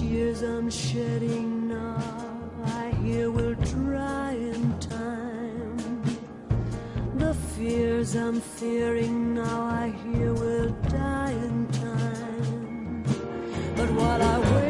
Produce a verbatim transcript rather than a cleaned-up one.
tears I'm shedding now, I hear will dry in time. The fears I'm fearing now, I hear will die in time. But while I wait